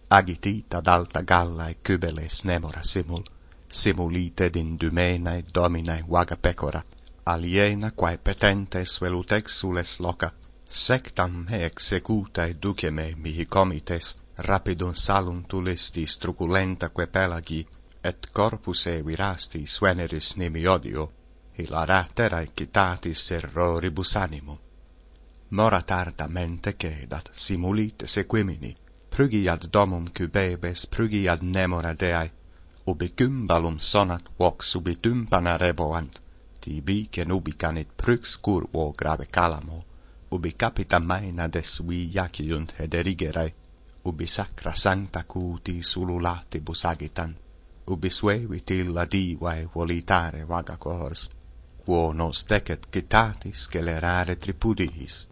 agitit ad alta gallae cubeles nemora simulite dindumenae dominae vaga pecora, aliena quae petentes velut exules loca, sectam me executae duceme mihi comites, rapidum saluntulis truculentaque pelagi, et corpuse virastis veneris nimi odio, hilaraterae citatis erroribus animo. Mora tardamente cedat, simulite sequimini, prugiad domum cubebes, prugiad nemora deae, ubi cymbalum sonat vox ubi tympana reboant, tibi nubicanit prux curvo grave calamo, ubi capita maena desui jaciunt hederigere, ubi sacra sancta cutis ululatibus agitant, ubi suevit illa divae volitare vaga cohors, quo nos decet citatis celerare tripudiis.